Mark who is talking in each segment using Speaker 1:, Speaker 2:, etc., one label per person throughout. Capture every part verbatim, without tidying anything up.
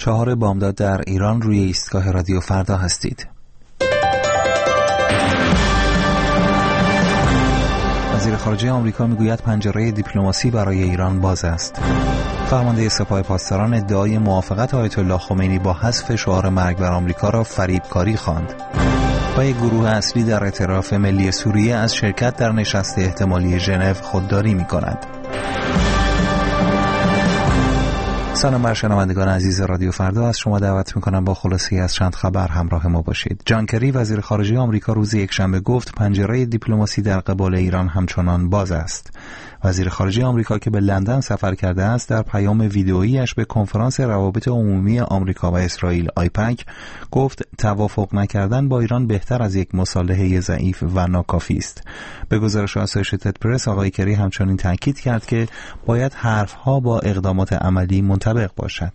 Speaker 1: چهار بامداد در ایران، روی ایستگاه رادیو فردا هستید. وزیر خارجه آمریکا میگوید پنجره دیپلماسی برای ایران باز است. فرمانده سپاه پاسداران ادعای موافقت آیت الله خمینی با حذف شعار مرگ بر آمریکا را فریبکاری خواند. و یک گروه اصلی در ائتلاف ملی سوریه از شرکت در نشست احتمالی ژنو خودداری می‌کند. سلام بر شنوندگان عزیز رادیو فردا، از شما دعوت میکنم با خلاصه‌ای از چند خبر همراه ما باشید. جان کری وزیر خارجه آمریکا روز یکشنبه گفت پنجره دیپلماسی در قبال ایران همچنان باز است. وزیر خارجه آمریکا که به لندن سفر کرده است در پیام ویدئویی‌اش به کنفرانس روابط عمومی آمریکا و اسرائیل آیپک گفت توافق نکردن با ایران بهتر از یک مصالحه ضعیف و ناکافی است. به گزارش آسوشیتد پرس آقای کری همچنین تاکید کرد که باید حرفها با اقدامات عملی منطبق باشد.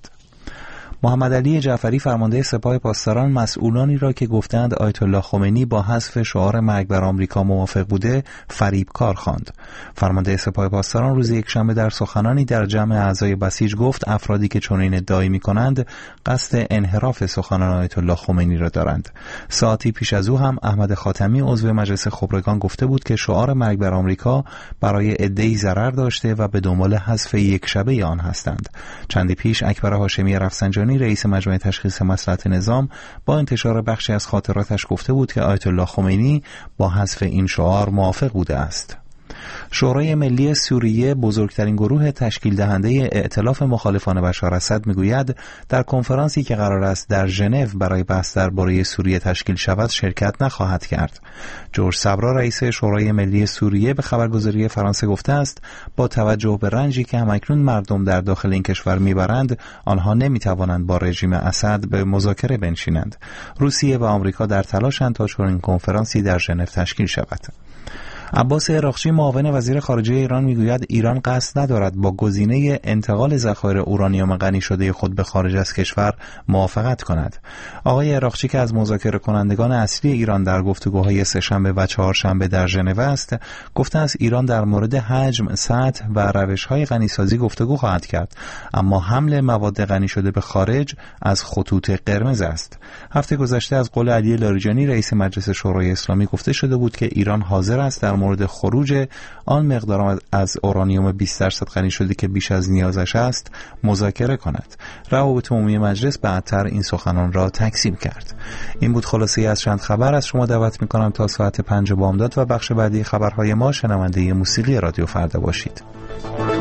Speaker 1: محمد علی جعفری فرمانده سپاه پاسداران مسئولانی را که گفتند آیت الله خمینی با حذف شعار مرگ بر آمریکا موافق بوده فریبکار خواند. فرمانده سپاه پاسداران روز یکشنبه در سخنانی در جمع اعضای بسیج گفت افرادی که چنین ادعایی می‌کنند قصد انحراف سخنان آیت الله خمینی را دارند. ساعتی پیش از او هم احمد خاتمی عضو مجلس خبرگان گفته بود که شعار مرگ بر آمریکا برای عده‌ای ضرر داشته و به دنبال حذف یک شبه آن هستند. چندی پیش اکبر هاشمی رفسنجانی رئیس مجمع تشخیص مصلحت نظام با انتشار بخشی از خاطراتش گفته بود که آیت الله خمینی با حذف این شعار موافق بوده است. شورای ملی سوریه بزرگترین گروه تشکیل دهنده ائتلاف مخالفان بشار اسد میگوید در کنفرانسی که قرار است در ژنو برای بحث درباره سوریه تشکیل شود شرکت نخواهد کرد. جورج سبرا رئیس شورای ملی سوریه به خبرگزاری فرانسه گفته است با توجه به رنجی که همکنون مردم در داخل این کشور میبرند آنها نمیتوانند با رژیم اسد به مذاکره بنشینند. روسیه و آمریکا در تلاشند تا چنین کنفرانسی در ژنو تشکیل شود. عباس عراقچی معاون وزیر خارجه ایران میگوید ایران قصد ندارد با گزینه انتقال ذخایر اورانیوم غنی شده خود به خارج از کشور موافقت کند. آقای عراقچی که از مذاکره کنندگان اصلی ایران در گفتگوهای سه‌شنبه و چهارشنبه در ژنو است، گفته است ایران در مورد حجم، سطح و روش‌های غنیسازی گفتگو خواهد کرد، اما حمل مواد غنی شده به خارج از خطوط قرمز است. هفته گذشته از قول علی لاریجانی رئیس مجلس شورای اسلامی گفته شده بود که ایران حاضر است در مورد خروج آن مقدار از اورانیوم بیست درصد غنی شده که بیش از نیازش است مذاکره کند. روابط عمومی مجلس بعدتر این سخنان را تکذیب کرد. این بود خلاصه از چند خبر. از شما دعوت می‌کنم تا ساعت پنج بامداد و بخش بعدی خبرهای ما شنونده موسیقی رادیو فردا باشید.